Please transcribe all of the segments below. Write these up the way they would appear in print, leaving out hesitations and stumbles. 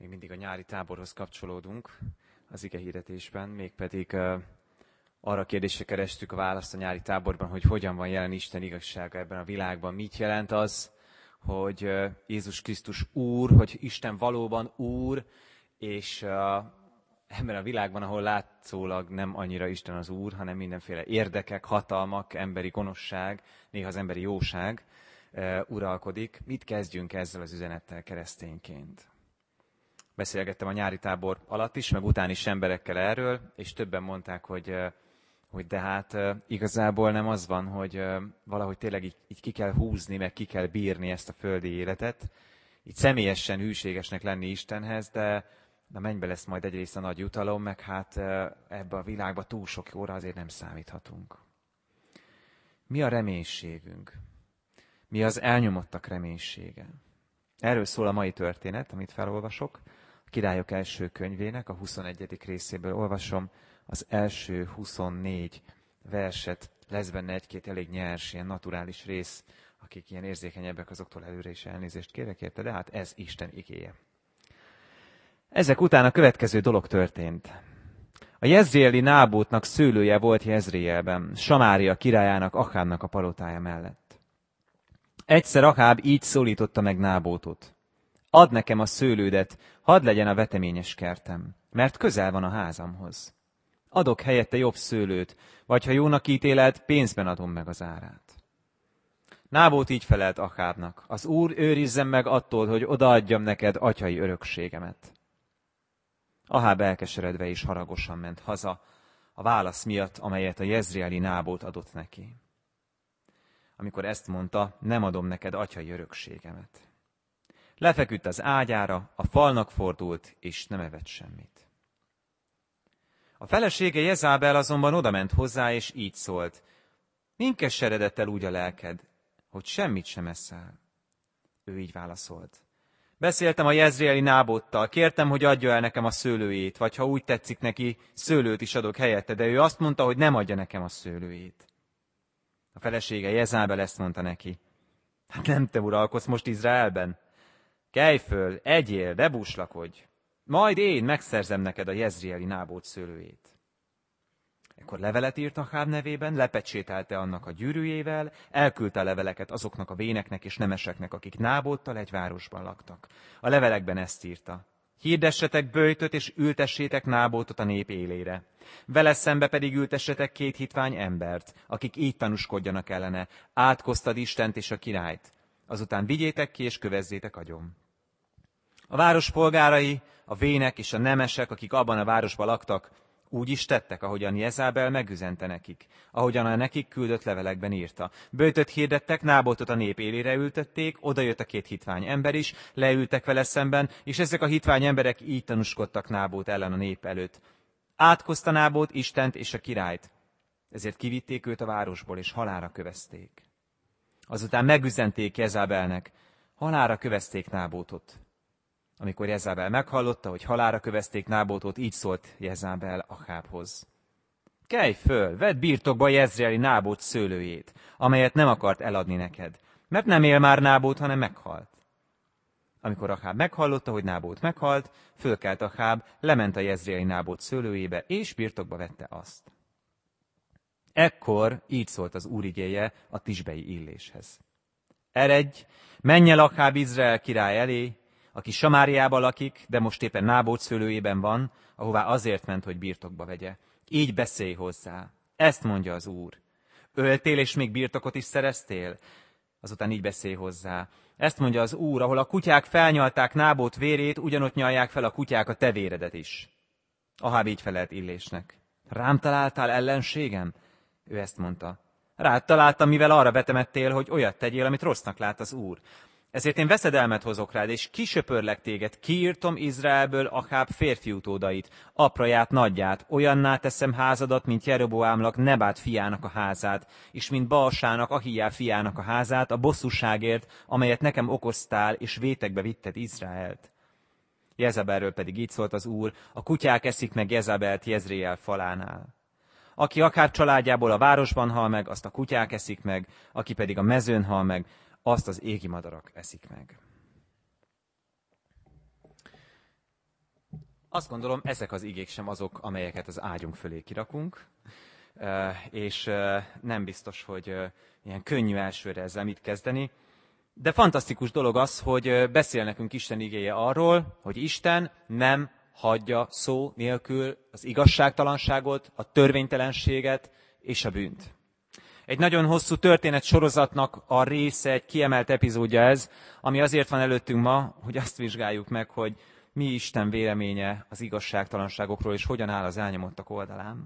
Még mindig a nyári táborhoz kapcsolódunk az igehirdetésben, mégpedig arra a kérdésre kerestük a választ a nyári táborban, hogy hogyan van jelen Isten igazsága ebben a világban. Mit jelent az, hogy Jézus Krisztus Úr, hogy Isten valóban Úr, és ebben a világban, ahol látszólag nem annyira Isten az Úr, hanem mindenféle érdekek, hatalmak, emberi gonoszság, néha az emberi jóság uralkodik. Mit kezdjünk ezzel az üzenettel keresztényként? Beszélgettem a nyári tábor alatt is, meg után is emberekkel erről, és többen mondták, hogy de hát igazából nem az van, hogy valahogy tényleg így ki kell húzni, meg ki kell bírni ezt a földi életet, így személyesen hűségesnek lenni Istenhez, de a mennybe lesz majd egyrészt a nagy jutalom, meg hát ebbe a világba túl sok óra azért nem számíthatunk. Mi a reménységünk? Mi az elnyomottak reménysége? Erről szól a mai történet, amit felolvasok. A Királyok első könyvének a 21. részéből olvasom az első 24 verset. Lesz benne egy-két elég nyers, ilyen naturális rész. Akik ilyen érzékenyebbek, azoktól előre is elnézést kérek érte, de hát ez Isten igéje. Ezek után a következő dolog történt. A jezreeli Nábótnak szőlője volt Jezreelben, Samária királyának, Akábnak a palotája mellett. Egyszer Akáb így szólította meg Nábótot. Add nekem a szőlődet, hadd legyen a veteményes kertem, mert közel van a házamhoz. Adok helyette jobb szőlőt, vagy ha jónak ítéled, pénzben adom meg az árát. Nábót így felelt Akábnak. Az Úr őrizzen meg attól, hogy odaadjam neked atyai örökségemet. Aháb elkeseredve és haragosan ment haza a válasz miatt, amelyet a jezreeli Nábót adott neki. Amikor ezt mondta, nem adom neked atyai örökségemet. Lefeküdt az ágyára, a falnak fordult, és nem evett semmit. A felesége Jezábel azonban odament hozzá, és így szólt. Min keseredett el úgy a lelked, hogy semmit sem eszel? Ő így válaszolt. Beszéltem a jezreeli Nábóttal, kértem, hogy adja el nekem a szőlőjét, vagy ha úgy tetszik neki, szőlőt is adok helyette, de ő azt mondta, hogy nem adja nekem a szőlőjét. A felesége Jezábel ezt mondta neki. Hát nem te uralkodsz most Izraelben? Kelj föl, egyél, ne búslakodj. Majd én megszerzem neked a jezreeli Nábót szőlőjét. Ekkor levelet írt Akáb nevében, lepecsételte annak a gyűrűjével, elküldte a leveleket azoknak a véneknek és nemeseknek, akik Nábóttal egy városban laktak. A levelekben ezt írta. Hirdessetek böjtöt és ültessétek Nábótot a nép élére. Vele szembe pedig ültessetek 2 hitvány embert, akik így tanúskodjanak ellene. Átkoztad Istent és a királyt. Azután vigyétek ki és kövezzétek agyon. A város polgárai, a vének és a nemesek, akik abban a városban laktak, úgy is tettek, ahogyan Jezábel megüzente nekik, ahogyan a nekik küldött levelekben írta. Böjtöt hirdettek, Nábótot a nép élére ültették, odajött a 2 hitvány ember is, leültek vele szemben, és ezek a hitvány emberek így tanúskodtak Nábót ellen a nép előtt. Átkozta Nábót Istent és a királyt, ezért kivitték őt a városból, és halálra kövezték. Azután megüzenték Jezábelnek, halálra kövezték Nábótot. Amikor Jezábel meghallotta, hogy halálra kövezték Nábótot, így szólt Jezábel Akábhoz. Kelj föl, vedd birtokba jezreeli Nábót szőlőjét, amelyet nem akart eladni neked, mert nem él már Nábót, hanem meghalt. Amikor Akáb meghallotta, hogy Nábót meghalt, fölkelt Akáb, lement a jezreeli Nábót szőlőjébe, és birtokba vette azt. Ekkor így szólt az Úr igéje a tisbei illéshez. Eredj, menj el Akáb Izrael király elé, aki Samáriában lakik, de most éppen Nábót szőlőjében van, ahová azért ment, hogy birtokba vegye. Így beszélj hozzá. Ezt mondja az Úr. Öltél, és még birtokot is szereztél? Azután így beszélj hozzá. Ezt mondja az Úr, ahol a kutyák felnyalták Nábót vérét, ugyanott nyalják fel a kutyák a te véredet is. Aháb így felelt Illésnek. Rám találtál ellenségem? Ő ezt mondta. Rád találtam, mivel arra vetemettél, hogy olyat tegyél, amit rossznak lát az Úr. Ezért én veszedelmet hozok rád, és kisöpörlek téged, kiírtom Izraelből Akáb férfi utódait, apraját, nagyját, olyanná teszem házadat, mint Jeroboámnak, Nebát fiának a házát, és mint Baásának, Ahiá fiának a házát, a bosszúságért, amelyet nekem okoztál, és vétekbe vitted Izraelt. Jezabelről pedig így szólt az Úr, a kutyák eszik meg Jezabelt Jezreel falánál. Aki Akáb családjából a városban hal meg, azt a kutyák eszik meg, aki pedig a mezőn hal meg, azt az égi madarak eszik meg. azt gondolom, ezek az igék sem azok, amelyeket az ágyunk fölé kirakunk, és nem biztos, hogy ilyen könnyű elsőre ezzel mit kezdeni. De fantasztikus dolog az, hogy beszél nekünk Isten igéje arról, hogy Isten nem hagyja szó nélkül az igazságtalanságot, a törvénytelenséget és a bűnt. Egy nagyon hosszú történet sorozatnak a része, egy kiemelt epizódja ez, ami azért van előttünk ma, hogy azt vizsgáljuk meg, hogy mi Isten véleménye az igazságtalanságokról, és hogyan áll az elnyomottak oldalán.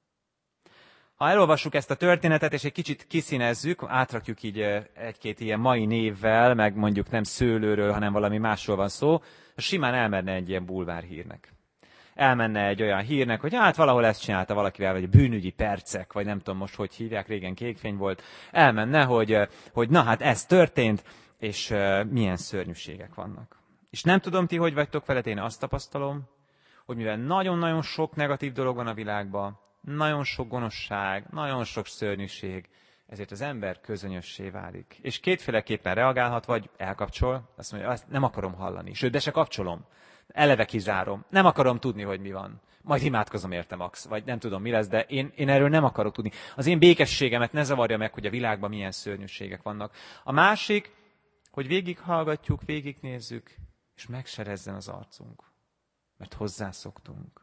Ha elolvassuk ezt a történetet, és egy kicsit kiszínezzük, átrakjuk így egy-két ilyen mai névvel, meg mondjuk nem szőlőről, hanem valami másról van szó, simán elmenne egy ilyen bulvárhírnek. Elmenne egy olyan hírnek, hogy hát valahol ezt csinálta valakivel, vagy bűnügyi percek, vagy nem tudom most, hogy hívják, régen kékfény volt. Elmenne, hogy na hát ez történt, és milyen szörnyűségek vannak. És nem tudom ti, hogy vagytok vele, én azt tapasztalom, hogy mivel nagyon-nagyon sok negatív dolog van a világban, nagyon sok gonoszság, nagyon sok szörnyűség, ezért az ember közönössé válik. És kétféleképpen reagálhat, vagy elkapcsol, azt mondja, azt nem akarom hallani, sőt, de se kapcsolom. Eleve kizárom. Nem akarom tudni, hogy mi van. Majd imádkozom érte, Max, vagy nem tudom, mi lesz, de én erről nem akarok tudni. Az én békességemet ne zavarja meg, hogy a világban milyen szörnyűségek vannak. A másik, hogy végighallgatjuk, végignézzük, és megserezzen az arcunk. Mert hozzászoktunk.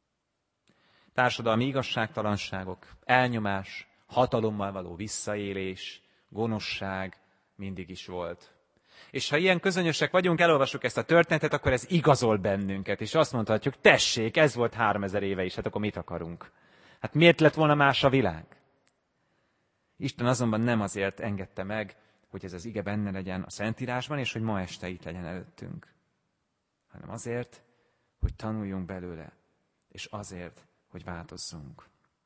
Társadalmi igazságtalanságok, elnyomás, hatalommal való visszaélés, gonoszság mindig is volt. És ha ilyen közönösek vagyunk, elolvassuk ezt a történetet, akkor ez igazol bennünket, és azt mondhatjuk, tessék, ez volt 3000 éve is, hát akkor mit akarunk? Hát miért lett volna más a világ? Isten azonban nem azért engedte meg, hogy ez az ige benne legyen a Szentírásban, és hogy ma este itt legyen előttünk, hanem azért, hogy tanuljunk belőle, és azért, hogy változzunk.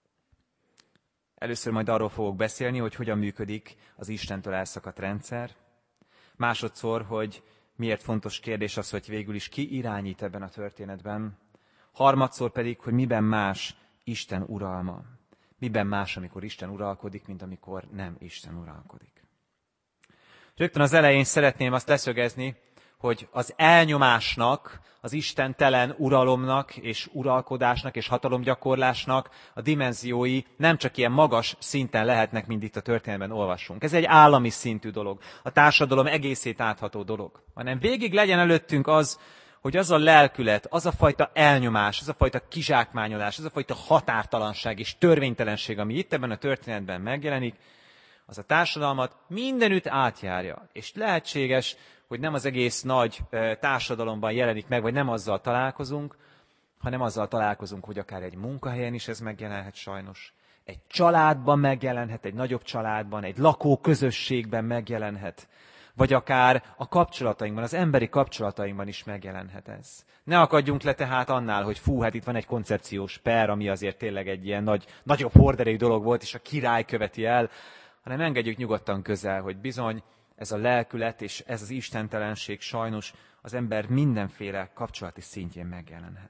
Először majd arról fogok beszélni, hogy hogyan működik az Istentől elszakadt rendszer. Másodszor, hogy miért fontos kérdés az, hogy végül is ki irányít ebben a történetben. Harmadszor pedig, hogy miben más Isten uralma. Miben más, amikor Isten uralkodik, mint amikor nem Isten uralkodik. Rögtön az elején szeretném azt leszögezni, hogy az elnyomásnak, az istentelen uralomnak és uralkodásnak és hatalomgyakorlásnak a dimenziói nem csak ilyen magas szinten lehetnek, mint itt a történetben olvassunk. Ez egy állami szintű dolog, a társadalom egészét átható dolog. Hanem végig legyen előttünk az, hogy az a lelkület, az a fajta elnyomás, az a fajta kizsákmányolás, az a fajta határtalanság és törvénytelenség, ami itt ebben a történetben megjelenik, az a társadalmat mindenütt átjárja. És lehetséges, hogy nem az egész nagy társadalomban jelenik meg, vagy nem azzal találkozunk, hanem azzal találkozunk, hogy akár egy munkahelyen is ez megjelenhet sajnos. Egy családban megjelenhet, egy nagyobb családban, egy lakóközösségben megjelenhet. Vagy akár a kapcsolatainkban, az emberi kapcsolatainkban is megjelenhet ez. Ne akadjunk le tehát annál, hogy fú, hát itt van egy koncepciós per, ami azért tényleg egy ilyen nagyobb horderejű dolog volt, és a király követi el, hanem engedjük nyugodtan közel, hogy bizony ez a lelkület és ez az istentelenség sajnos az ember mindenféle kapcsolati szintjén megjelenhet.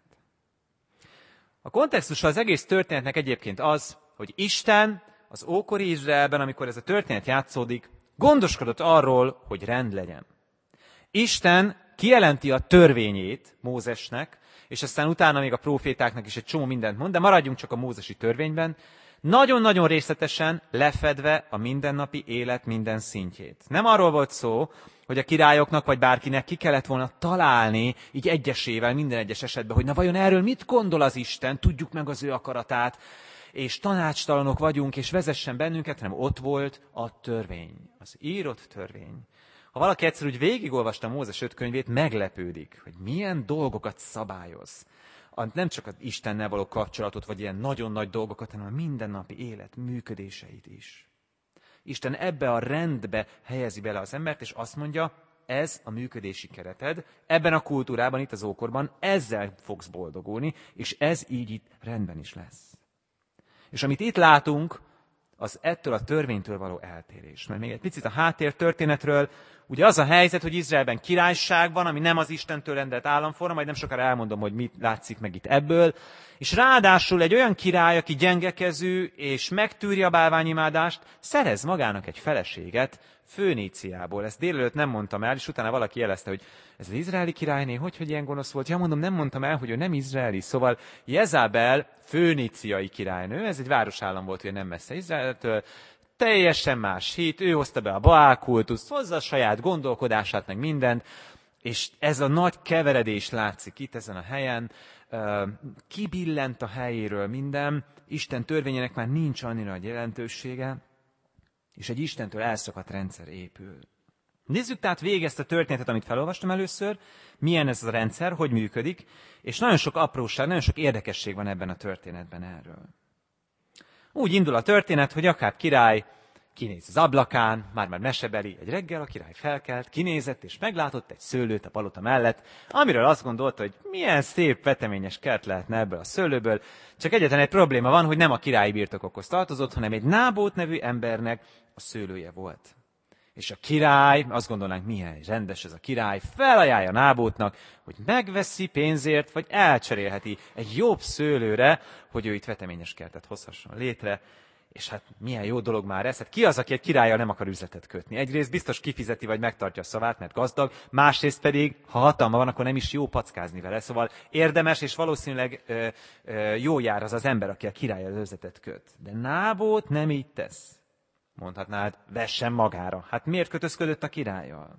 A kontextusa az egész történetnek egyébként az, hogy Isten az ókori Izraelben, amikor ez a történet játszódik, gondoskodott arról, hogy rend legyen. Isten kijelenti a törvényét Mózesnek, és aztán utána még a prófétáknak is egy csomó mindent mond, de maradjunk csak a mózesi törvényben, nagyon-nagyon részletesen lefedve a mindennapi élet minden szintjét. Nem arról volt szó, hogy a királyoknak vagy bárkinek ki kellett volna találni, így egyesével, minden egyes esetben, hogy na vajon erről mit gondol az Isten, tudjuk meg az ő akaratát, és tanácstalanok vagyunk, és vezessen bennünket, hanem ott volt a törvény, az írott törvény. Ha valaki egyszer úgy végigolvasta Mózes 5 könyvét, meglepődik, hogy milyen dolgokat szabályoz. Nem csak az Istennel való kapcsolatot, vagy ilyen nagyon nagy dolgokat, hanem a mindennapi élet működéseit is. Isten ebbe a rendbe helyezi bele az embert, és azt mondja, ez a működési kereted, ebben a kultúrában, itt az ókorban, ezzel fogsz boldogulni, és ez így itt rendben is lesz. És amit itt látunk, az ettől a törvénytől való eltérés. Mert még egy picit a háttér történetről, ugye az a helyzet, hogy Izraelben királyság van, ami nem az Istentől rendelt államforma, majd nem sokára elmondom, hogy mit látszik meg itt ebből, és ráadásul egy olyan király, aki gyengekezű és megtűri a bálványimádást, szerez magának egy feleséget Föníciából. Ezt délelőtt nem mondtam el, és utána valaki jelezte, hogy ez az izraeli királyné, hogy ilyen gonosz volt. Ja, mondom, nem mondtam el, hogy ő nem izraeli. Szóval Jezabel föníciai királynő, ez egy városállam volt, ugye nem messze Izraeltől, teljesen más hit, ő hozta be a Baál kultuszt, hozza a saját gondolkodását, meg mindent, és ez a nagy keveredés látszik itt ezen a helyen, kibillent a helyéről minden, Isten törvényének már nincs annyira nagy jelentősége, és egy Istentől elszakadt rendszer épül. Nézzük tehát végig ezt a történetet, amit felolvastam először, milyen ez a rendszer, hogy működik, és nagyon sok apróság, nagyon sok érdekesség van ebben a történetben erről. Úgy indul a történet, hogy Akáb király kinéz az ablakán, már mesebeli, egy reggel a király felkelt, kinézett, és meglátott egy szőlőt a palota mellett, amiről azt gondolta, hogy milyen szép veteményes kert lehetne ebből a szőlőből, csak egyetlen egy probléma van, hogy nem a királyi birtokokhoz tartozott, hanem egy Nábót nevű embernek a szőlője volt. És a király, azt gondolnánk, milyen rendes ez a király, felajánlja Nábótnak, hogy megveszi pénzért, vagy elcserélheti egy jobb szőlőre, hogy ő itt veteményes kertet hozhasson létre. És hát milyen jó dolog már ez. Hát ki az, aki egy királlyal nem akar üzletet kötni? Egyrészt biztos kifizeti, vagy megtartja a szavát, mert gazdag, másrészt pedig, ha hatalma van, akkor nem is jó packázni vele. Szóval érdemes, és valószínűleg jó jár az az ember, aki a királlyal üzletet köt. De Nábót nem így tesz. Mondhatnád, vessen magára. Hát miért kötözködött a királlyal?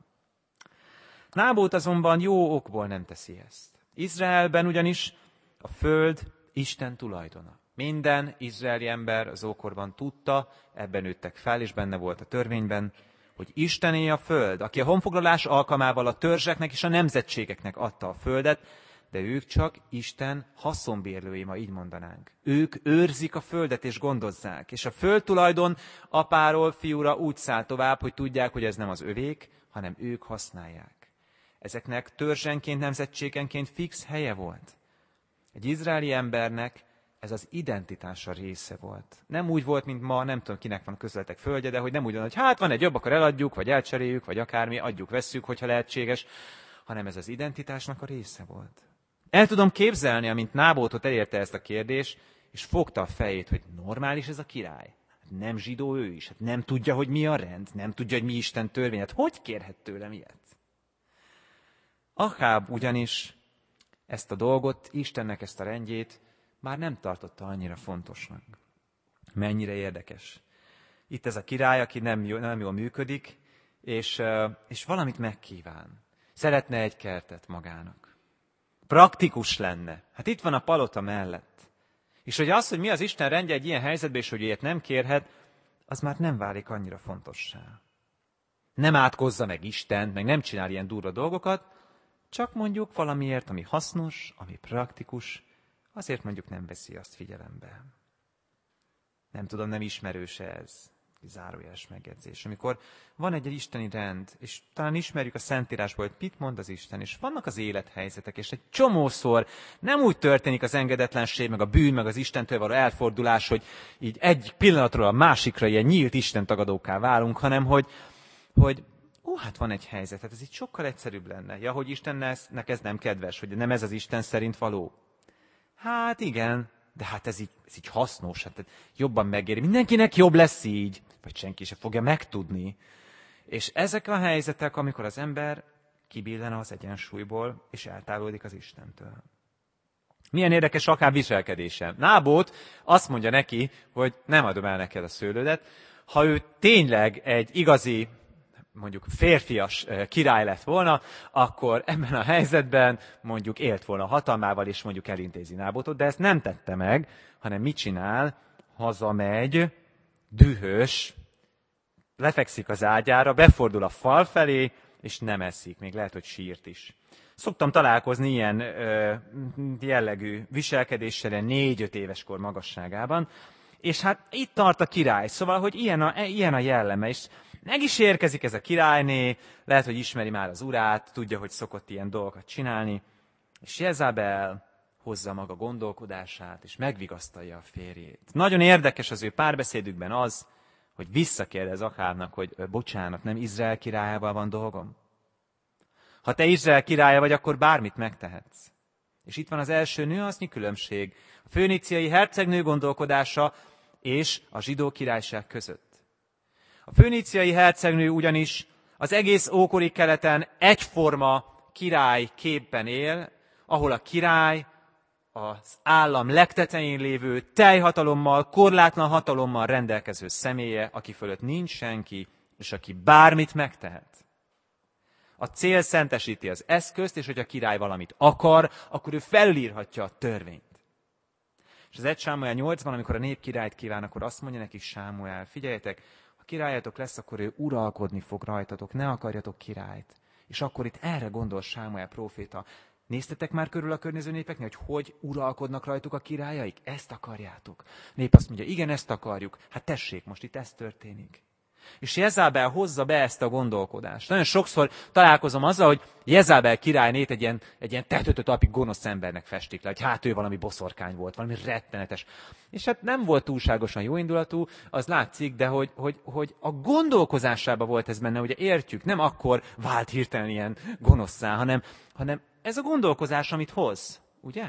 Nábót azonban jó okból nem teszi ezt. Izraelben ugyanis a föld Isten tulajdona. Minden izraeli ember az ókorban tudta, ebben nőttek fel, és benne volt a törvényben, hogy Istené a föld, aki a honfoglalás alkalmával a törzseknek és a nemzetségeknek adta a földet, de ők csak Isten haszonbérlői, ma így mondanánk. Ők őrzik a földet és gondozzák, és a földtulajdon apáról fiúra úgy száll tovább, hogy tudják, hogy ez nem az övék, hanem ők használják. Ezeknek törzsenként, nemzetségenként fix helye volt. Egy izraeli embernek ez az identitása része volt. Nem úgy volt, mint ma, nem tudom, kinek van közeletek földje, de hogy nem úgy van, hogy hát van egy jobb, akkor eladjuk, vagy elcseréljük, vagy akármi, adjuk, vesszük, hogyha lehetséges, hanem ez az identitásnak a része volt. El tudom képzelni, amint Nábótot elérte ezt a kérdést, és fogta a fejét, hogy normális ez a király. Hát nem zsidó ő is, hát nem tudja, hogy mi a rend, nem tudja, hogy mi Isten törvény, hát hogy kérhet tőlem ilyet? Akáb ugyanis ezt a dolgot, Istennek ezt a rendjét már nem tartotta annyira fontosnak. Mennyire érdekes. Itt ez a király, aki nem jól működik, és valamit megkíván. Szeretne egy kertet magának. Praktikus lenne. Hát itt van a palota mellett. És hogy az, hogy mi az Isten rendje egy ilyen helyzetben, és hogy ilyet nem kérhet, az már nem válik annyira fontossá. Nem átkozza meg Istent, meg nem csinál ilyen durva dolgokat, csak mondjuk valamiért, ami hasznos, ami praktikus, azért mondjuk nem veszi azt figyelembe. Nem tudom, nem ismerőse ez. Zárójeles megjegyzés. Amikor van egy isteni rend, és talán ismerjük a Szentírásból, hogy mit mond az Isten, és vannak az élethelyzetek, és egy csomószor nem úgy történik az engedetlenség, meg a bűn, meg az Istentől való elfordulás, hogy így egy pillanatról a másikra ilyen nyílt istentagadókká válunk, hanem hogy hát van egy helyzet, hát ez így sokkal egyszerűbb lenne. Ja, hogy Istennek ez nem kedves, hogy nem ez az Isten szerint való. Hát igen, de hát ez így hasznos, hát jobban megéri. Mindenkinek jobb lesz így, vagy senki se fogja megtudni. És ezek a helyzetek, amikor az ember kibillen az egyensúlyból, és eltávolodik az Istentől. Milyen érdekes Akáb viselkedése. Nábót azt mondja neki, hogy nem adom el neked a szőlődet. Ha ő tényleg egy igazi, mondjuk férfias király lett volna, akkor ebben a helyzetben mondjuk élt volna hatalmával, és mondjuk elintézi Nábótot, de ezt nem tette meg, hanem mit csinál? Hazamegy, dühös, lefekszik az ágyára, befordul a fal felé, és nem eszik, még lehet, hogy sírt is. Szoktam találkozni ilyen jellegű viselkedéssel 4-5 éveskor magasságában, és hát itt tart a király, szóval, hogy ilyen a jelleme, és meg is érkezik ez a királyné, lehet, hogy ismeri már az urát, tudja, hogy szokott ilyen dolgokat csinálni, és Jezabel hozza maga gondolkodását, és megvigasztalja a férjét. Nagyon érdekes az ő párbeszédükben az, Hogy visszakérdez Ahábnak, hogy bocsánat, nem Izrael királyával van dolgom? Ha te Izrael királya vagy, akkor bármit megtehetsz. És itt van az első nüansznyi különbség. A föníciai hercegnő gondolkodása és a zsidó királyság között. A föníciai hercegnő ugyanis az egész ókori keleten egyforma király képben él, ahol a király az állam legtetején lévő, teljhatalommal, korlátlan hatalommal rendelkező személye, aki fölött nincs senki, és aki bármit megtehet. A cél szentesíti az eszközt, és hogy a király valamit akar, akkor ő felülírhatja a törvényt. És az 1 Sámuel 8-ban, amikor a nép királyt kíván, akkor azt mondja neki Sámuel, figyeljetek, ha királyatok lesz, akkor ő uralkodni fog rajtatok, ne akarjatok királyt. És akkor itt erre gondol Sámuel próféta. Néztetek már körül a környező népeknél, hogy uralkodnak rajtuk a királyaik? Ezt akarjátok. A nép azt mondja, igen, ezt akarjuk. Hát tessék, most itt ez történik. És Jezabel hozza be ezt a gondolkodást. Nagyon sokszor találkozom azzal, hogy Jezabel királynét egy ilyen tetőtől talpig gonosz embernek festik le, hogy hát ő valami boszorkány volt, valami rettenetes. És hát nem volt túlságosan jóindulatú, az látszik, de hogy a gondolkozásában volt ez benne, ugye értjük, nem akkor vált hirtelen ilyen gonoszszá, hanem ez a gondolkozás, amit hoz, ugye?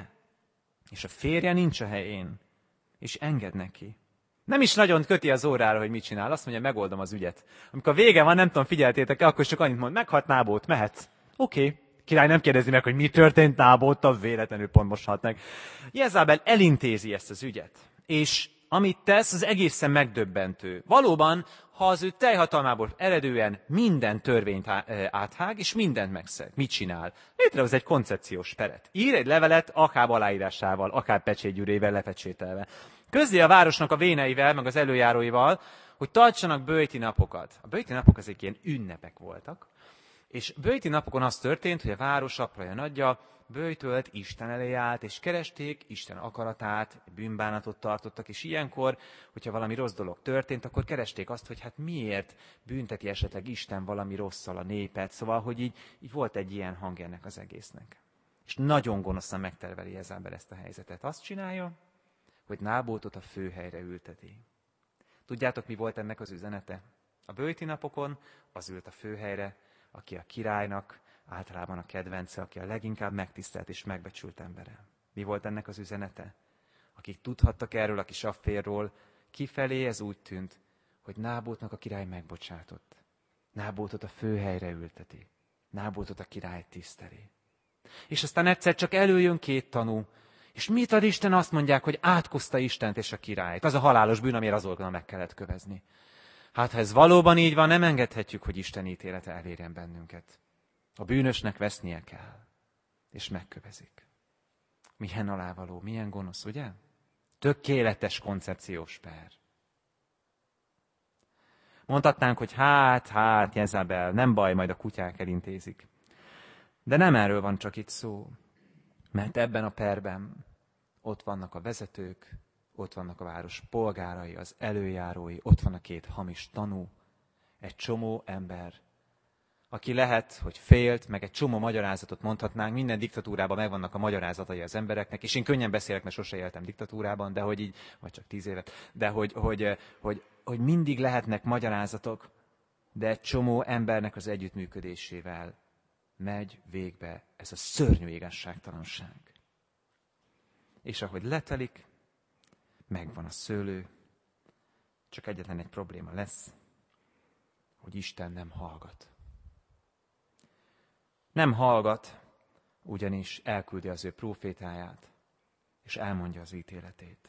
És a férje nincs a helyén, és enged neki. Nem is nagyon köti az órára, hogy mit csinál. Azt mondja, megoldom az ügyet. Amikor vége van, nem tudom, figyeltétek-e, akkor csak annyit mond, meghalt Nábót, mehetsz. Oké. Király nem kérdezi meg, hogy mi történt Nábóttal, véletlenül pont most halt meg. Jezabel elintézi ezt az ügyet. És amit tesz, az egészen megdöbbentő. Valóban, ha az ő teljhatalmából eredően minden törvényt áthág, és mindent megszeg. Mit csinál? Létrehoz egy koncepciós peret. Ír egy levelet Aháb aláírásával, akár pecsétgyűrével lepecsételve. Közli a városnak a véneivel, meg az előjáróival, hogy tartsanak böjti napokat. A böjti napok ezek ilyen ünnepek voltak, és böjti napokon az történt, hogy a város apraja nagyja böjtölt, Isten elé állt, és keresték Isten akaratát, bűnbánatot tartottak, és ilyenkor, hogyha valami rossz dolog történt, akkor keresték azt, hogy hát miért bünteti esetleg Isten valami rosszal a népet, szóval, hogy így volt egy ilyen hang ennek az egésznek. És nagyon gonoszan megterveli Jezabel ezt a helyzetet. Azt csinálja, hogy Nábótot a főhelyre ülteti. Tudjátok, mi volt ennek az üzenete? A böjti napokon az ült a főhelyre, aki a királynak általában a kedvence, aki a leginkább megtisztelt és megbecsült embere. Mi volt ennek az üzenete? Akik tudhattak erről a kis afférról, kifelé ez úgy tűnt, hogy Nábótnak a király megbocsátott. Nábótot a főhelyre ülteti. Nábótot a király tiszteli. És aztán egyszer csak előjön 2 tanú, és mit ad Isten? Azt mondják, hogy átkozta Istent és a királyt. Az a halálos bűn, amire azonnal meg kellett kövezni. Hát, ha ez valóban így van, nem engedhetjük, hogy Isten ítélete elérjen bennünket. A bűnösnek vesznie kell, és megkövezik. Milyen alávaló, milyen gonosz, ugye? Tökéletes koncepciós per. Mondhatnánk, hogy hát, Jezabel, nem baj, majd a kutyák elintézik. De nem erről van csak itt szó. Mert ebben a perben ott vannak a vezetők, ott vannak a város polgárai, az előjárói, ott van a 2 hamis tanú, egy csomó ember, aki lehet, hogy félt, meg egy csomó magyarázatot mondhatnánk, minden diktatúrában megvannak a magyarázatai az embereknek, és én könnyen beszélek, mert sose éltem diktatúrában, de hogy így, vagy csak 10 évet, de hogy mindig lehetnek magyarázatok, de egy csomó embernek az együttműködésével megy végbe ez a szörnyű igazságtalanság. És ahogy letelik, megvan a szőlő, csak egyetlen egy probléma lesz, hogy Isten nem hallgat. Nem hallgat, ugyanis elküldi az ő prófétáját, és elmondja az ítéletét.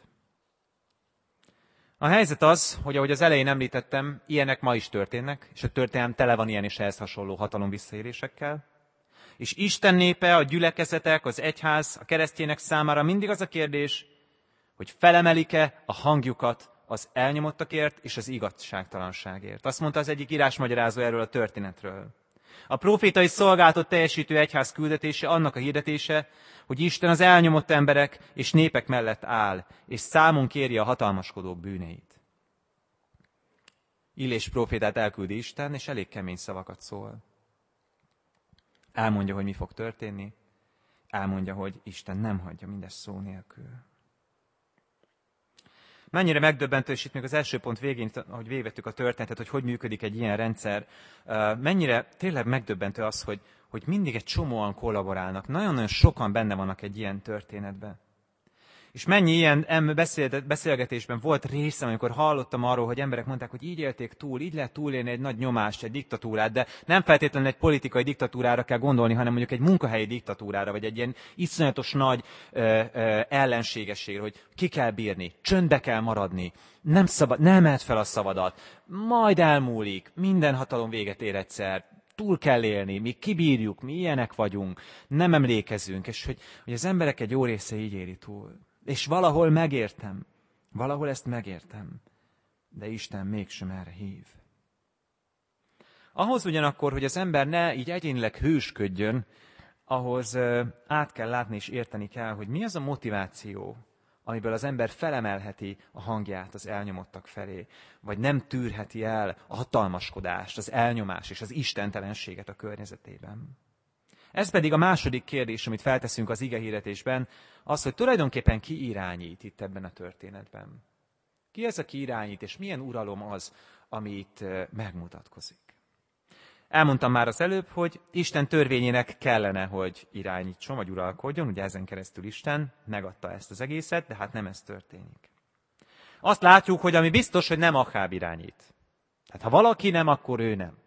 A helyzet az, hogy ahogy az elején említettem, ilyenek ma is történnek, és a történelem tele van ilyen és ehhez hasonló hatalom visszaélésekkel. És Isten népe, a gyülekezetek, az egyház, a keresztjének számára mindig az a kérdés, hogy felemelik-e a hangjukat az elnyomottakért és az igazságtalanságért. Azt mondta az egyik írásmagyarázó erről a történetről. A profétai szolgálatot teljesítő egyház küldetése annak a hirdetése, hogy Isten az elnyomott emberek és népek mellett áll, és számon kéri a hatalmaskodók bűneit. Illés profétát elküldi Isten, és elég kemény szavakat szól. Elmondja, hogy mi fog történni, elmondja, hogy Isten nem hagyja mindezt szó nélkül. Mennyire megdöbbentő, és itt még az első pont végén, ahogy végigvettük a történetet, hogy működik egy ilyen rendszer, mennyire tényleg megdöbbentő az, hogy mindig egy csomóan kollaborálnak. Nagyon-nagyon sokan benne vannak egy ilyen történetben. És mennyi ilyen beszélgetésben volt részem, amikor hallottam arról, hogy emberek mondták, hogy így élték túl, így lehet túlélni egy nagy nyomást, egy diktatúrát, de nem feltétlenül egy politikai diktatúrára kell gondolni, hanem mondjuk egy munkahelyi diktatúrára, vagy egy ilyen iszonyatos nagy ellenségességre, hogy ki kell bírni, csöndbe kell maradni, nem emeld fel a szavadat, majd elmúlik, minden hatalom véget ér egyszer, túl kell élni, mi kibírjuk, mi ilyenek vagyunk, nem emlékezünk, és hogy az emberek egy jó része így éli túl. És valahol megértem, valahol ezt megértem, de Isten mégsem erre hív. Ahhoz ugyanakkor, hogy az ember ne így egyénileg hősködjön, ahhoz át kell látni és érteni kell, hogy mi az a motiváció, amiből az ember felemelheti a hangját az elnyomottak felé, vagy nem tűrheti el a hatalmaskodást, az elnyomás és az istentelenséget a környezetében. Ez pedig a második kérdés, amit felteszünk az igehirdetésben, az, hogy tulajdonképpen ki irányít itt ebben a történetben. Ki ez, aki irányít, és milyen uralom az, ami itt megmutatkozik. Elmondtam már az előbb, hogy Isten törvényének kellene, hogy irányítson, vagy uralkodjon, ugye ezen keresztül Isten megadta ezt az egészet, de hát nem ez történik. Azt látjuk, hogy ami biztos, hogy nem Aháb irányít. Tehát ha valaki nem, akkor ő nem.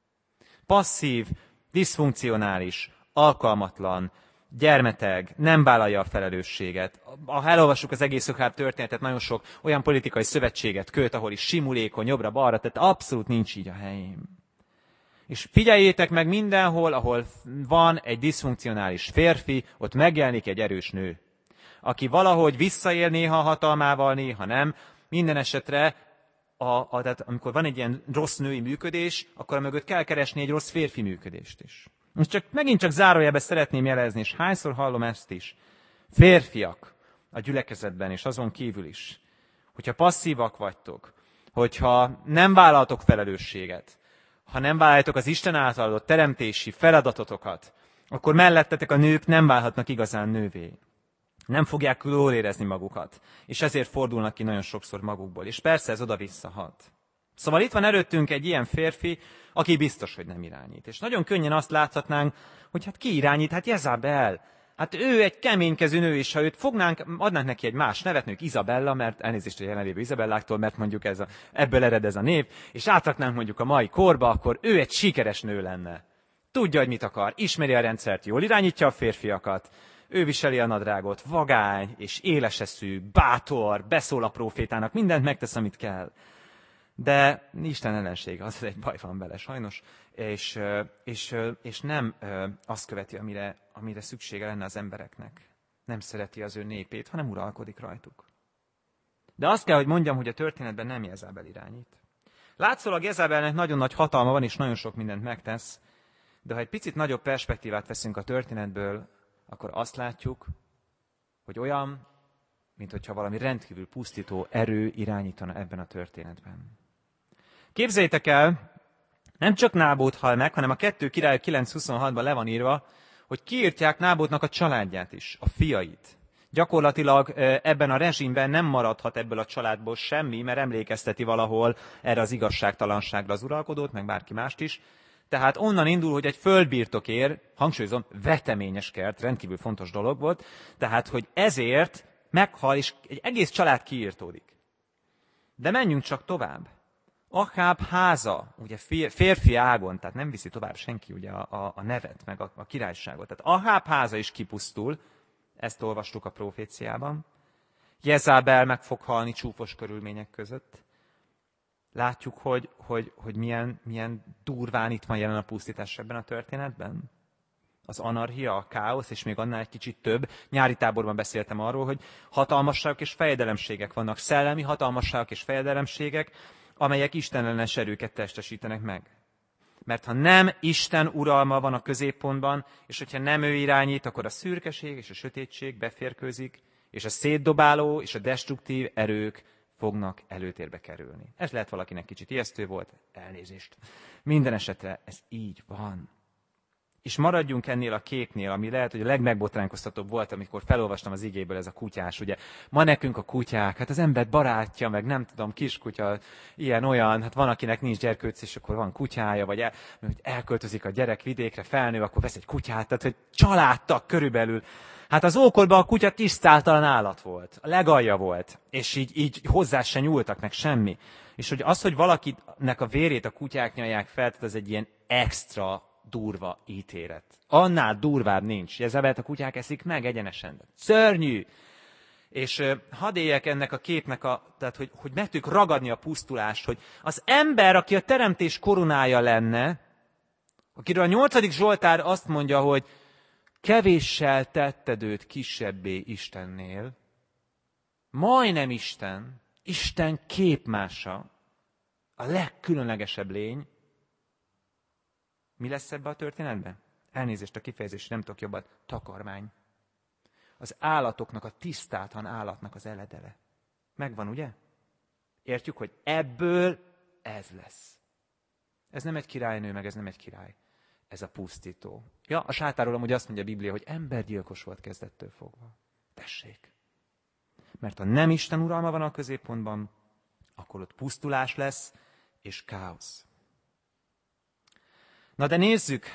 Passzív, diszfunkcionális, alkalmatlan, gyermeteg, nem vállalja a felelősséget. Ha elolvassuk az egész Aháb történetet, nagyon sok olyan politikai szövetséget köt, ahol is simulékony, jobbra-balra, tehát abszolút nincs így a helyén. És figyeljétek meg mindenhol, ahol van egy diszfunkcionális férfi, ott megjelenik egy erős nő, aki valahogy visszaél néha a hatalmával, néha nem. Minden esetre, tehát amikor van egy ilyen rossz női működés, akkor mögött kell keresni egy rossz férfi működést is. Most megint csak zárójelbe szeretném jelezni, és hányszor hallom ezt is. Férfiak a gyülekezetben, és azon kívül is. Hogyha passzívak vagytok, hogyha nem vállaltok felelősséget, ha nem vállaljátok az Isten által adott teremtési feladatotokat, akkor mellettetek a nők nem válhatnak igazán nővé. Nem fogják jól érezni magukat, és ezért fordulnak ki nagyon sokszor magukból. És persze ez oda-vissza hat. Szóval itt van előttünk egy ilyen férfi, aki biztos, hogy nem irányít. És nagyon könnyen azt láthatnánk, hogy hát ki irányít? Hát Jezabel. Hát ő egy keménykezű nő, és ha őt adnánk neki egy más nevet, mondjuk Izabella, mert elnézést a jelenlévő Izabelláktól, mert mondjuk ebből ered ez a név, és átraknánk mondjuk a mai korba, akkor ő egy sikeres nő lenne. Tudja, hogy mit akar, ismeri a rendszert, jól irányítja a férfiakat, ő viseli a nadrágot, vagány és éles eszű, bátor, beszól a prófétának, mindent megtesz, amit kell. De Isten ellensége, az egy baj van vele sajnos, és nem azt követi, amire szüksége lenne az embereknek. Nem szereti az ő népét, hanem uralkodik rajtuk. De azt kell, hogy mondjam, hogy a történetben nem Jezabel irányít. Látszólag Jezabelnek nagyon nagy hatalma van, és nagyon sok mindent megtesz, de ha egy picit nagyobb perspektívát veszünk a történetből, akkor azt látjuk, hogy olyan, mint hogyha valami rendkívül pusztító erő irányítana ebben a történetben. Képzeljétek el, nem csak Nábót hal meg, hanem a 2 Királyok 9.26-ban le van írva, hogy kiírtják Nábótnak a családját is, a fiait. Gyakorlatilag ebben a rezsimben nem maradhat ebből a családból semmi, mert emlékezteti valahol erre az igazságtalanságra az uralkodót, meg bárki mást is. Tehát onnan indul, hogy egy földbirtokért, hangsúlyozom, veteményes kert, rendkívül fontos dolog volt, tehát, hogy ezért meghal, és egy egész család kiírtódik. De menjünk csak tovább. Aháb háza, ugye férfi ágon, tehát nem viszi tovább senki ugye a nevet, meg a királyságot. Tehát Aháb háza is kipusztul, ezt olvastuk a proféciában. Jezabel meg fog halni csúfos körülmények között. Látjuk, hogy milyen durván itt van jelen a pusztítás ebben a történetben. Az anarchia, a káosz, és még annál egy kicsit több. Nyári táborban beszéltem arról, hogy hatalmasságok és fejedelemségek vannak. Szellemi hatalmasságok és fejedelemségek, amelyek istenellenes erőket testesítenek meg. Mert ha nem Isten uralma van a középpontban, és hogyha nem ő irányít, akkor a szürkeség és a sötétség beférkőzik, és a szétdobáló és a destruktív erők fognak előtérbe kerülni. Ez lehet valakinek kicsit ijesztő volt, elnézést. Minden esetre ez így van. És maradjunk ennél a képnél, ami lehet, hogy a legmegbotránkoztatóbb volt, amikor felolvastam az igéből, ez a kutyás, ugye. Ma nekünk a kutyák, hát az ember barátja, meg nem tudom, kiskutya, ilyen-olyan, hát van, akinek nincs gyerkőc, és akkor van kutyája, vagy elköltözik a gyerek vidékre, felnő, akkor vesz egy kutyát, tehát hogy családtag körülbelül. Hát az ókorban a kutya tisztátalan állat volt, a legalja volt, és így hozzá se nyúltak, meg semmi. És hogy az, hogy valakinek a vérét a kutyák nyalják fel, tehát ez egy ilyen extra durva ítélet. Annál durvább nincs. Jezebelt a kutyák eszik meg egyenesen. Szörnyű! És hadd éljek ennek a képnek, tehát hogy meg tudjuk ragadni a pusztulást, hogy az ember, aki a teremtés koronája lenne, akiről a 8. Zsoltár azt mondja, hogy kevéssel tetted őt kisebbé Istennél, majdnem Isten, Isten képmása, a legkülönlegesebb lény. Mi lesz ebbe a történetben? Elnézést a kifejezés, nem tudok jobban. Takarmány. Az állatoknak, a tisztátlan állatnak az eledele. Megvan, ugye? Értjük, hogy ebből ez lesz. Ez nem egy királynő, meg ez nem egy király. Ez a pusztító. Ja, a sátáról amúgy azt mondja a Biblia, hogy embergyilkos volt kezdettől fogva. Tessék. Mert ha nem Isten uralma van a középpontban, akkor ott pusztulás lesz, és káosz. Na de nézzük,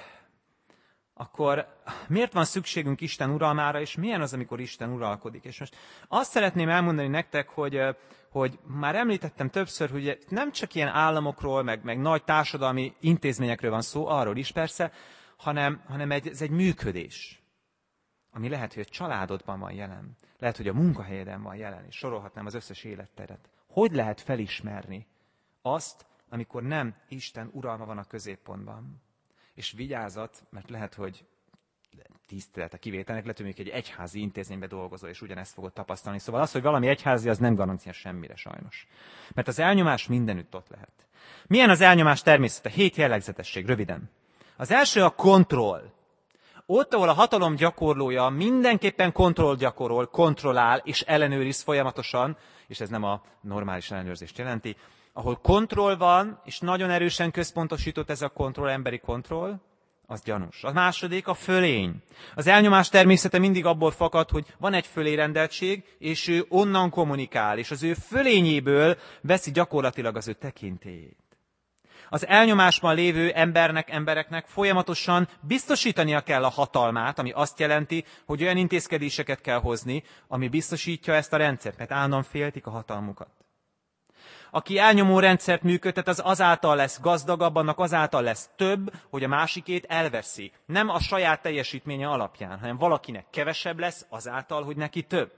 akkor miért van szükségünk Isten uralmára, és milyen az, amikor Isten uralkodik? És most azt szeretném elmondani nektek, hogy már említettem többször, hogy nem csak ilyen államokról, meg nagy társadalmi intézményekről van szó, arról is persze, hanem ez egy működés, ami lehet, hogy a családodban van jelen, lehet, hogy a munkahelyeden van jelen, és sorolhatnám az összes életteret. Hogy lehet felismerni azt, amikor nem Isten uralma van a középpontban? És vigyázat, mert lehet, hogy tisztelet a kivételnek, lehet, hogy még egy egyházi intézményben dolgozol, és ugyanezt fogod tapasztalni. Szóval az, hogy valami egyházi, az nem garancia semmire sajnos. Mert az elnyomás mindenütt ott lehet. Milyen az elnyomás természete? 7 jellegzetesség, röviden. Az első a kontroll. Ott, ahol a hatalom gyakorlója mindenképpen kontroll gyakorol, kontrollál és ellenőriz folyamatosan, és ez nem a normális ellenőrzést jelenti, ahol kontroll van, és nagyon erősen központosított ez a kontroll, emberi kontroll, az gyanús. A második a fölény. Az elnyomás természete mindig abból fakad, hogy van egy fölérendeltség, és ő onnan kommunikál, és az ő fölényéből veszi gyakorlatilag az ő tekintélyét. Az elnyomásban lévő embereknek folyamatosan biztosítania kell a hatalmát, ami azt jelenti, hogy olyan intézkedéseket kell hozni, ami biztosítja ezt a rendszert, mert állandóan féltik a hatalmukat. Aki elnyomó rendszert működtet, az azáltal lesz gazdagabb, annak azáltal lesz több, hogy a másikét elveszi. Nem a saját teljesítménye alapján, hanem valakinek kevesebb lesz azáltal, hogy neki több.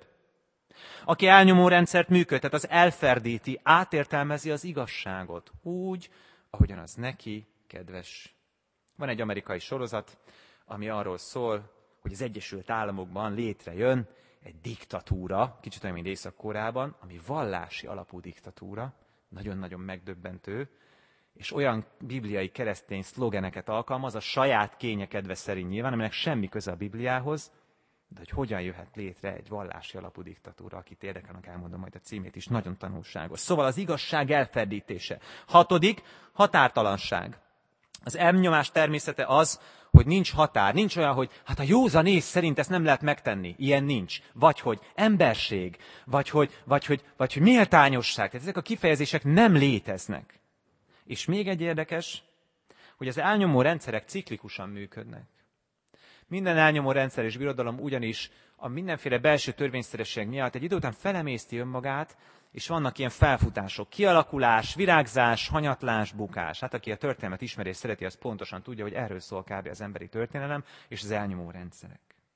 Aki elnyomó rendszert működtet, az elferdíti, átértelmezi az igazságot úgy, ahogyan az neki kedves. Van egy amerikai sorozat, ami arról szól, hogy az Egyesült Államokban létrejön egy diktatúra, kicsit olyan, mint Észak-Koreában, ami vallási alapú diktatúra, nagyon-nagyon megdöbbentő, és olyan bibliai keresztény szlogeneket alkalmaz, a saját kénye kedve szerint nyilván, aminek semmi köze a Bibliához, de hogy hogyan jöhet létre egy vallási alapú diktatúra, akit érdekelnek, elmondom majd a címét is, nagyon tanulságos. Szóval az igazság elferdítése. 6. határtalanság. Az elnyomás természete az, hogy nincs határ, nincs olyan, hogy hát a józan ész szerint ezt nem lehet megtenni. Ilyen nincs. Vagy hogy emberség, vagy hogy méltányosság. Tehát ezek a kifejezések nem léteznek. És még egy érdekes, hogy az elnyomó rendszerek ciklikusan működnek. Minden elnyomó rendszer és birodalom ugyanis a mindenféle belső törvényszeresség miatt egy idő után felemészti önmagát, és vannak ilyen felfutások, kialakulás, virágzás, hanyatlás, bukás. Hát aki a történelmet ismeri és szereti, az pontosan tudja, hogy erről szól kb. Az emberi történelem és az elnyomó rendszerek.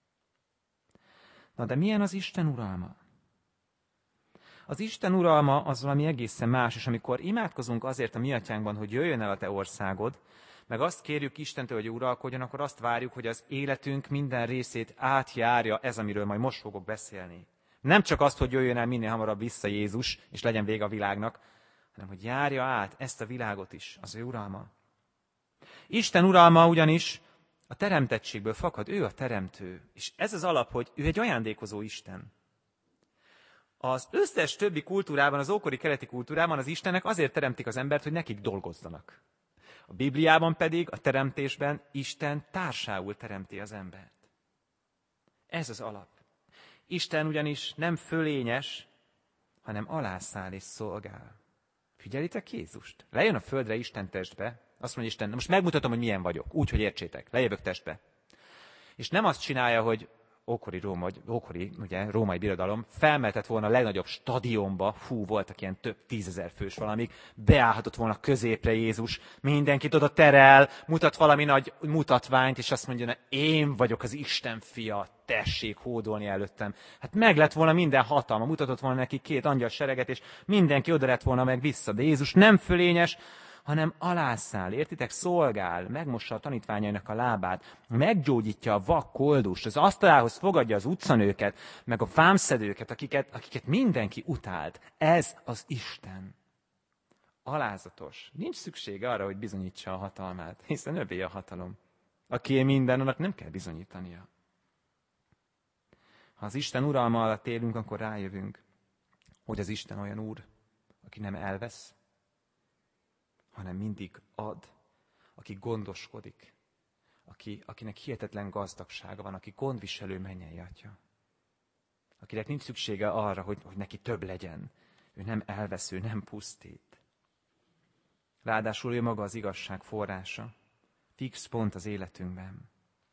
Na de milyen az Isten uralma? Az Isten uralma az valami egészen más, és amikor imádkozunk azért a mi atyánkban, hogy jöjjön el a te országod, meg azt kérjük Istentől, hogy uralkodjon, akkor azt várjuk, hogy az életünk minden részét átjárja ez, amiről majd most fogok beszélni. Nem csak azt, hogy jöjjön el minél hamarabb vissza Jézus, és legyen vége a világnak, hanem hogy járja át ezt a világot is, az ő uralma. Isten uralma ugyanis a teremtettségből fakad, ő a teremtő. És ez az alap, hogy ő egy ajándékozó Isten. Az összes többi kultúrában, az ókori keleti kultúrában az Istenek azért teremtik az embert, hogy nekik dolgozzanak. A Bibliában pedig, a teremtésben Isten társául teremti az embert. Ez az alap. Isten ugyanis nem fölényes, hanem alászáll és szolgál. Figyelitek Jézust? Lejön a földre Isten testbe, azt mondja Isten, most megmutatom, hogy milyen vagyok, úgy, hogy értsétek, lejövök testbe. És nem azt csinálja, hogy ókori római birodalom felmeltett volna a legnagyobb stadionba, voltak ilyen több 10 000 fős valamik, beállhatott volna középre Jézus, mindenkit oda terel, mutat valami nagy mutatványt, és azt mondja, én vagyok az Isten fia, tessék hódolni előttem. Hát meg lett volna minden hatalma, mutatott volna neki 2 angyal sereget, és mindenki oda lett volna meg vissza. De Jézus nem fölényes, hanem alászáll, értitek, szolgál, megmossa a tanítványainak a lábát, meggyógyítja a vak koldust, az asztalához fogadja az utcanőket, meg a vámszedőket, akiket mindenki utált. Ez az Isten. Alázatos. Nincs szüksége arra, hogy bizonyítsa a hatalmát, hiszen övé a hatalom. Akié minden, annak nem kell bizonyítania. Ha az Isten uralma alatt élünk, akkor rájövünk, hogy az Isten olyan úr, aki nem elvesz, hanem mindig ad, aki gondoskodik, akinek hihetetlen gazdagsága van, aki gondviselő mennyei atya. Akinek nincs szüksége arra, hogy neki több legyen. Ő nem elvesző, nem pusztít. Ráadásul ő maga az igazság forrása. Fix pont az életünkben.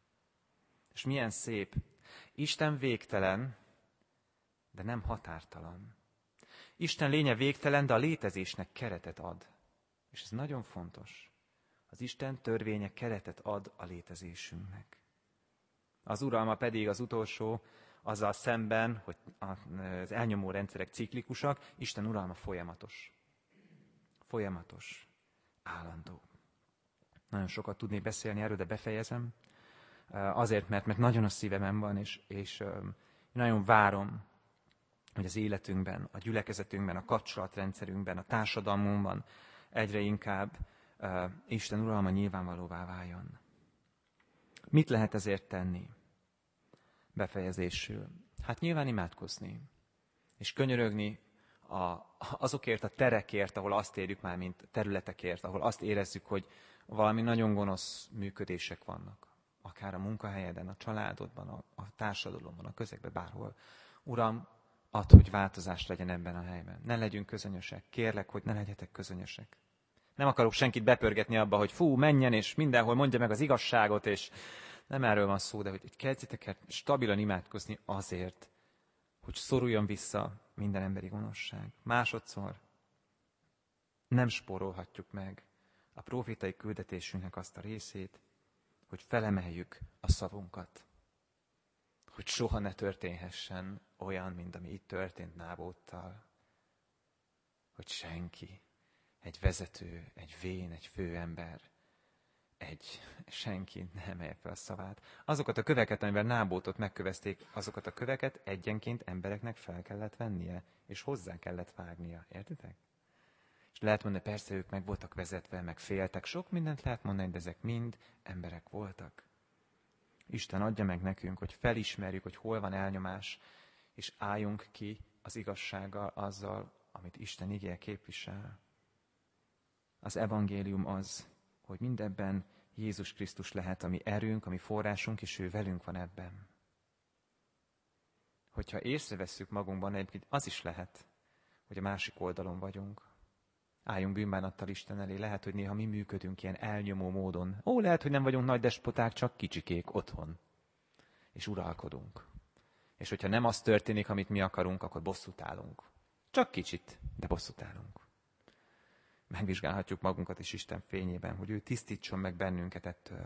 És milyen szép. Isten végtelen, de nem határtalan. Isten lénye végtelen, de a létezésnek keretet ad. És ez nagyon fontos. Az Isten törvénye keretet ad a létezésünknek. Az uralma pedig az utolsó, azzal szemben, hogy az elnyomó rendszerek ciklikusak, Isten uralma folyamatos. Folyamatos. Állandó. Nagyon sokat tudnék beszélni erről, de befejezem. Azért, mert nagyon a szívemen van, és nagyon várom, hogy az életünkben, a gyülekezetünkben, a kapcsolatrendszerünkben, a társadalmunkban egyre inkább Isten uralma nyilvánvalóvá váljon. Mit lehet ezért tenni? Befejezésül. Hát nyilván imádkozni. És könyörögni azokért a terekért, ahol azt érjük már, mint területekért, ahol azt érezzük, hogy valami nagyon gonosz működések vannak. Akár a munkahelyeden, a családodban, a társadalomban, a közegben, bárhol. Uram, add, hogy változás legyen ebben a helyben. Ne legyünk közönösek. Kérlek, hogy ne legyetek közönösek. Nem akarok senkit bepörgetni abba, hogy menjen, és mindenhol mondja meg az igazságot, és nem erről van szó, de hogy kezdjetek el stabilan imádkozni azért, hogy szoruljon vissza minden emberi gonoszság. Másodszor nem spórolhatjuk meg a profétai küldetésünknek azt a részét, hogy felemeljük a szavunkat. Hogy soha ne történhessen olyan, mint ami itt történt Nábóttal. Hogy senki, egy vezető, egy vén, egy főember, senki ne emelje fel a szavát. Azokat a köveket, amivel Nábótot megkövezték, azokat a köveket egyenként embereknek fel kellett vennie, és hozzá kellett vágnia. Értitek? És lehet mondani, persze ők meg voltak vezetve, meg féltek. Sok mindent lehet mondani, de ezek mind emberek voltak. Isten adja meg nekünk, hogy felismerjük, hogy hol van elnyomás, és álljunk ki az igazsággal, azzal, amit Isten igéje képvisel. Az evangélium az, hogy mindebben Jézus Krisztus lehet a mi erőnk, a mi forrásunk, és ő velünk van ebben. Hogyha észrevesszük magunkban, egyébként az is lehet, hogy a másik oldalon vagyunk. Álljunk bűnbánattal Isten elé. Lehet, hogy néha mi működünk ilyen elnyomó módon. Lehet, hogy nem vagyunk nagy despoták, csak kicsikék otthon. És uralkodunk. És hogyha nem az történik, amit mi akarunk, akkor bosszút állunk. Csak kicsit, de bosszút állunk. Megvizsgálhatjuk magunkat is Isten fényében, hogy ő tisztítson meg bennünket ettől.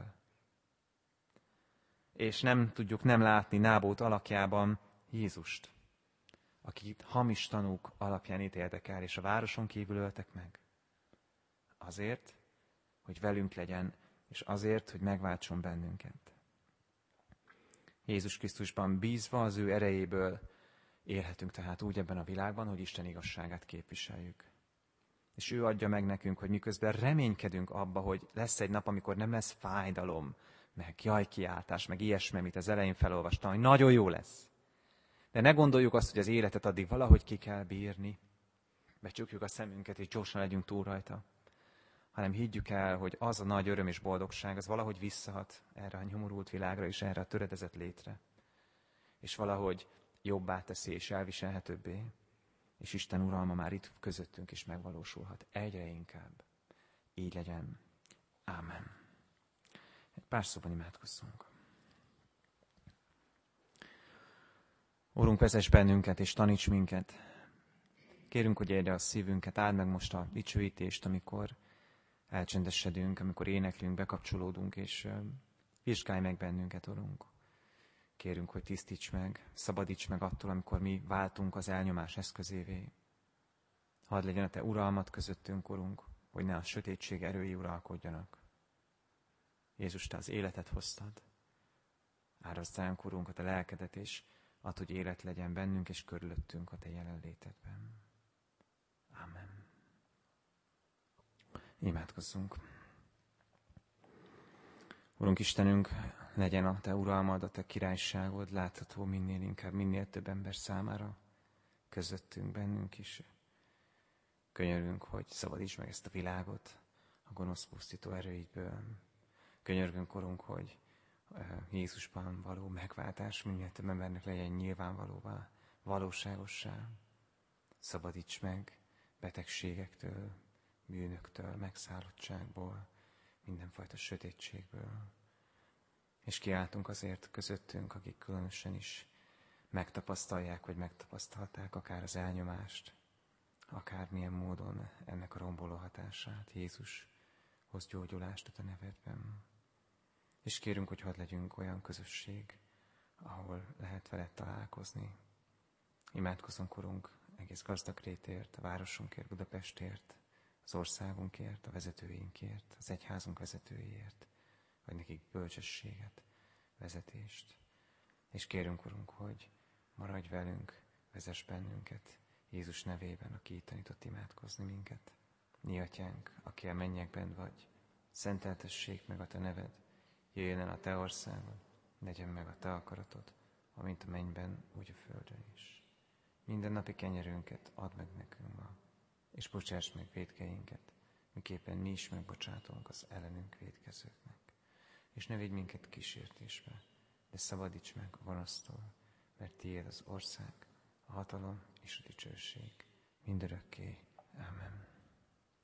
És nem tudjuk nem látni Nábót alakjában Jézust, akit hamis tanúk alapján ítéltek el, és a városon kívül öltek meg. Azért, hogy velünk legyen, és azért, hogy megváltson bennünket. Jézus Krisztusban bízva az ő erejéből élhetünk tehát úgy ebben a világban, hogy Isten igazságát képviseljük. És ő adja meg nekünk, hogy miközben reménykedünk abba, hogy lesz egy nap, amikor nem lesz fájdalom, meg jajkiáltás, meg ilyesmi, amit az elején felolvastam, hogy nagyon jó lesz. De ne gondoljuk azt, hogy az életet addig valahogy ki kell bírni, becsukjuk a szemünket, és gyorsan legyünk túl rajta, hanem higgyük el, hogy az a nagy öröm és boldogság, az valahogy visszahat erre a nyomorult világra és erre a töredezett létre. És valahogy jobbá teszi és elviselhetőbbé, és Isten uralma már itt közöttünk is megvalósulhat. Egyre inkább. Így legyen. Ámen. Egy pár szóban imádkozzunk. Urunk, vezess bennünket és taníts minket. Kérünk, hogy érje a szívünket, áld meg most a dicsőítést, amikor elcsendesedünk, amikor éneklünk, bekapcsolódunk, és vizsgálj meg bennünket, Urunk. Kérünk, hogy tisztíts meg, szabadíts meg attól, amikor mi váltunk az elnyomás eszközévé. Hadd legyen a Te uralmat közöttünk, Urunk, hogy ne a sötétség erői uralkodjanak. Jézus, Te az életet hoztad. Árazd ránk, Urunk, a Te lelkedet, és add, hogy élet legyen bennünk és körülöttünk a Te jelenlétedben. Ámen. Imádkozzunk. Urunk Istenünk, legyen a Te uralmad, a Te királyságod látható minél inkább, minél több ember számára, közöttünk, bennünk is. Könyörgünk, hogy szabadíts meg ezt a világot a gonosz pusztító erőidből. Könyörgünk, Urunk, hogy Jézusban való megváltás minél több embernek legyen nyilvánvalóvá, valóságossá. Szabadíts meg betegségektől, bűnöktől, megszállottságból, mindenfajta sötétségből. És kiáltunk azért közöttünk, akik különösen is megtapasztalják, vagy megtapasztalták akár az elnyomást, akármilyen módon ennek a romboló hatását. Jézus, hozz gyógyulást a Te nevedben. És kérünk, hogy hadd legyünk olyan közösség, ahol lehet veled találkozni. Imádkozunk, Urunk, egész Gazdagrétért, a városunkért, Budapestért, az országunkért, a vezetőinkért, az egyházunk vezetőiért, vagy nekik bölcsességet, vezetést. És kérünk, Urunk, hogy maradj velünk, vezess bennünket, Jézus nevében, aki így tanított imádkozni minket. Mi Atyánk, aki a mennyekben vagy, szenteltessék meg a Te neved, jöjjön el a Te országod, legyen meg a Te akaratod, amint a mennyben, úgy a földön is. Minden napi kenyerünket add meg nekünk ma, és bocsáss meg vétkeinket, miképpen mi is megbocsátunk az ellenünk vétkezőknek. És ne vigy minket kísértésbe, de szabadíts meg a gonosztól, mert tiéd az ország, a hatalom és a dicsőség mindörökké.